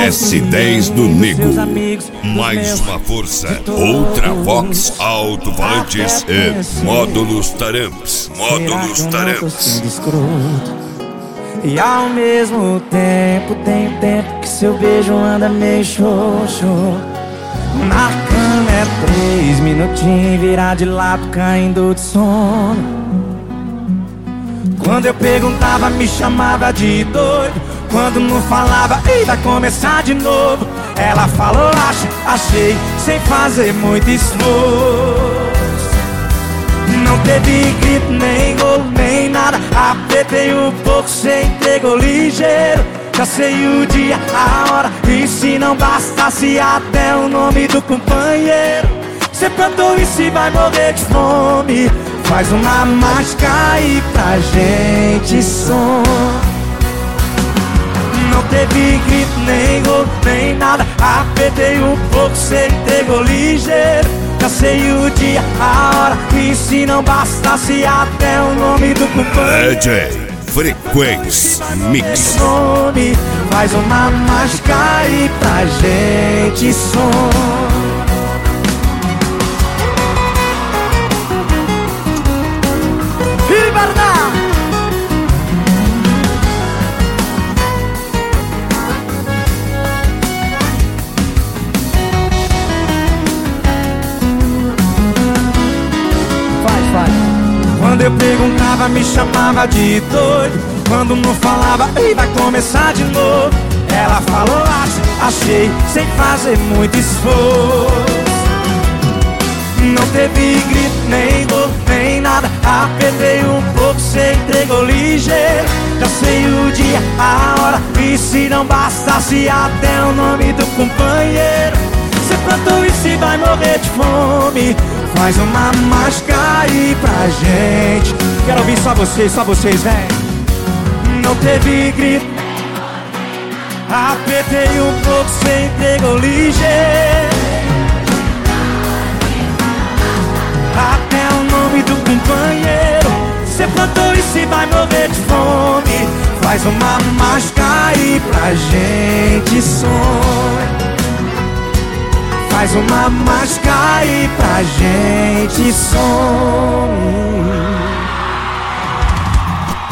S10 do Nego. Mais uma força. Outra Vox alto-falantes e módulos taramps. Módulos taramps. E ao mesmo tempo, tem tempo que seu beijo anda meio xoxo. Na cama é 3 minutinhos, virar de lado, caindo de sono. Quando eu perguntava, me chamava de doido. Quando não falava, ei, vai começar de novo. Ela falou, achei, sem fazer muito esforço. Não teve grito, nem golo, nem nada. Apertei um pouco, cê entregou ligeiro. Já sei o dia, a hora, e se não bastasse até o nome do companheiro. Cê plantou e se vai morrer de fome. Faz uma mágica aí pra gente som. Não teve grito, nem golo, nem nada. Apertei um pouco, cê entregou ligeiro. Já sei o dia, a hora, e se não bastasse até o nome do companheiro. DJ Frequência Mix. Nome, faz uma mágica aí pra gente som. Quando eu perguntava, me chamava de doido. Quando não falava, ei, vai começar de novo. Ela falou, achei, sem fazer muito esforço. Não teve grito, nem golo, nem nada. Apertei um pouco, cê entregou ligeiro. Já sei o dia, a hora, e se não bastasse até o nome do companheiro. Cê plantou e se vai morrer de fome. Faz uma mágica aí pra gente. Quero ouvir só vocês, vem. Não teve grito. Apertei um pouco, cê entregou ligeiro. Até o nome do companheiro. Cê plantou e se vai morrer de fome. Faz uma mágica aí pra gente sonhar. Faz uma mágica aí pra gente som.